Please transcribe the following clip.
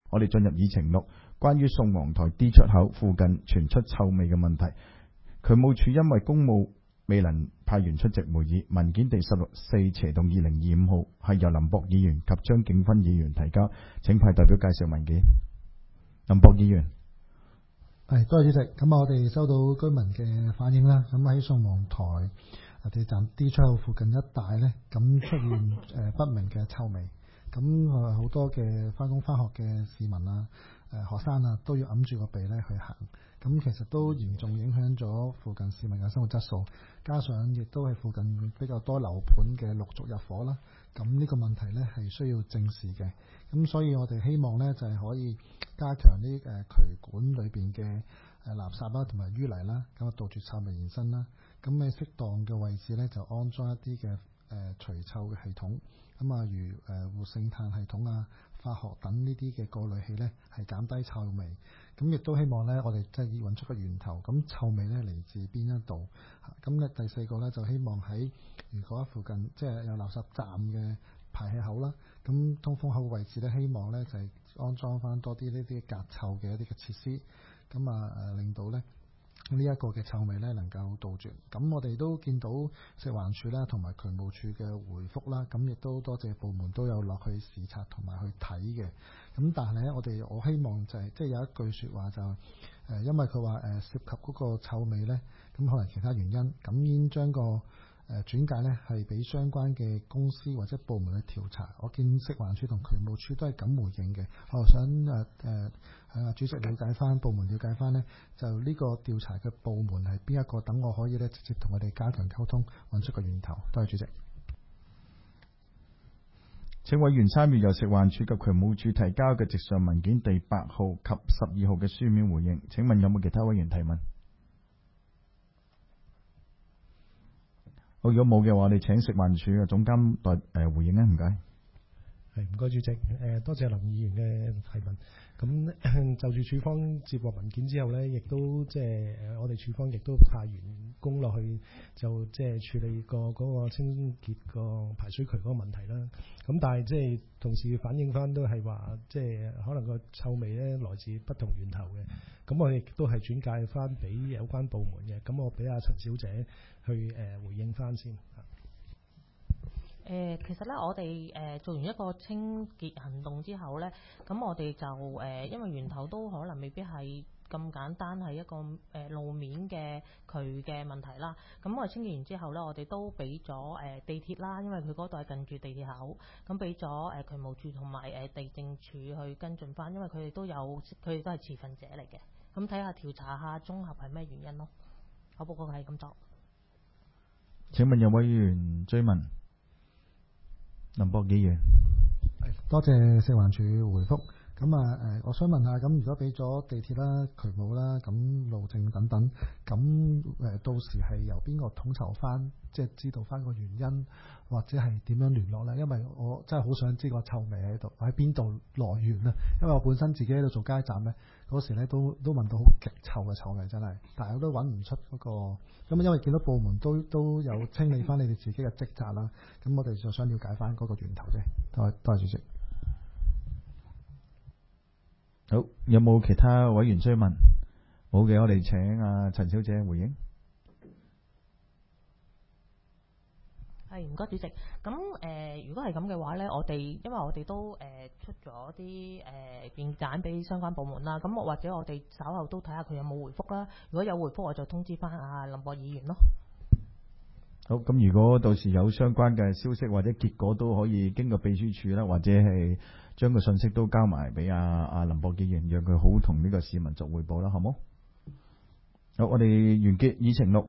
我哋進入議程6，關於宋皇臺 D 出口附近傳出臭味嘅問題。渠務署因為公務未能派員出席會議，文件第16/4/2025號係由林博議員及張景芬議員提交，請派代表介紹文件。林博議員。 多謝主席。咁我哋收到居民嘅反映啦，咁喺宋皇臺地鐵站 D 出口附近一帶呢，咁出現不明嘅臭味。咁好多嘅返工返學嘅市民啊、學生啊，都要揞住個鼻咧去行。咁其實都嚴重影響咗附近市民嘅生活質素。加上亦都係附近比較多樓盤嘅陸續入伙啦。咁呢個問題咧係需要正視嘅。咁所以我哋希望咧就係可以加強呢渠管裏邊嘅垃圾啦同埋淤泥啦，咁杜絕臭味延伸啦。咁喺適當嘅位置咧就安裝一啲嘅除臭嘅系統。咁如活性炭系統啊、化學等呢啲嘅過濾器呢，係減低臭味。咁亦都希望呢，我哋即係要揾出個源頭。咁臭味呢嚟自邊一度？咁咧第四個呢，就希望喺如果附近即係有垃圾站嘅排氣口啦，咁通風口位置呢，希望呢就係安裝翻多啲呢啲隔臭嘅一啲嘅設施。咁令到呢一個嘅臭味呢能夠杜絕。咁我哋都見到食環署啦同埋渠務署嘅回覆啦，咁亦都多謝部門都有落去視察同埋去睇嘅。咁但係呢，我希望就係即係有一句説話就因為佢話涉及嗰個臭味呢，咁可能其他原因，咁應將個轉介呢係俾相關嘅公司或者部門去調查。我見食環署同渠務署都係咁回應嘅。我想主席了解翻，部門了解翻呢，就呢個調查嘅部門係邊一個，等我可以呢直接同佢哋加強溝通，揾出個源頭。多謝主席。 請委員參閱由食環署及渠務署提交嘅直上文件第8號及12號嘅書面回應。請問有冇其他委員提問？好，如果冇嘅話，我哋請食環署嘅總監回應啦。唔該。 唔該主席。多謝林議員嘅提問。咁就住署方接獲文件之後呢，亦都即係我哋署方亦都派員工落去，就即係處理嗰個清潔個排水渠嗰個問題啦。咁但係即係同時反映翻都係話，即係可能個臭味呢來自不同源頭嘅。咁我亦都係轉介翻俾有關部門嘅。咁我俾阿陳小姐去回應翻先。 其實咧，我哋做完一個清潔行動之後咧，咁我哋就因為源頭都可能未必係咁簡單，係一個路面嘅渠嘅問題啦。咁我哋清潔完之後咧，我哋都俾咗地鐵啦，因為佢嗰度係近住地鐵口，咁俾咗渠務署同埋地政署去跟進翻，因為佢哋都係持份者嚟嘅。咁睇下調查下綜合係咩原因咯。我報告係咁做。 請問有委員追問？林博議員。 多謝食環署回覆。咁我想問下，咁如果俾咗地鐵啦、渠務啦、咁路政等等，咁到時係由邊個統籌翻，即係知道翻個原因，或者係點樣聯絡咧？因為我真係好想知個臭味喺度，喺邊度來源啊！因為我本身自己喺度做街站咧，嗰時咧都聞到好極臭嘅臭味，真係，但係我都揾唔出嗰個。咁因為見到部門都有清理翻你哋自己嘅職責啦，咁我哋就想了解翻嗰個源頭啫。多謝主席。 好，有冇其他委員追問？冇嘅，我哋請阿陳小姐回應。 係，唔該主席。咁如果係咁嘅話咧，因為我哋都出咗啲便簡俾相關部門啦。咁或者我哋稍後都睇下佢有冇回覆啦。如果有回覆，我就通知翻阿林博議員咯。 好，咁如果到時有相關嘅消息或者結果，都可以經過秘書處啦，或者係將個信息都交埋俾阿林博議員，讓佢好同呢個市民作匯報啦，好冇？好，我哋完結議程6。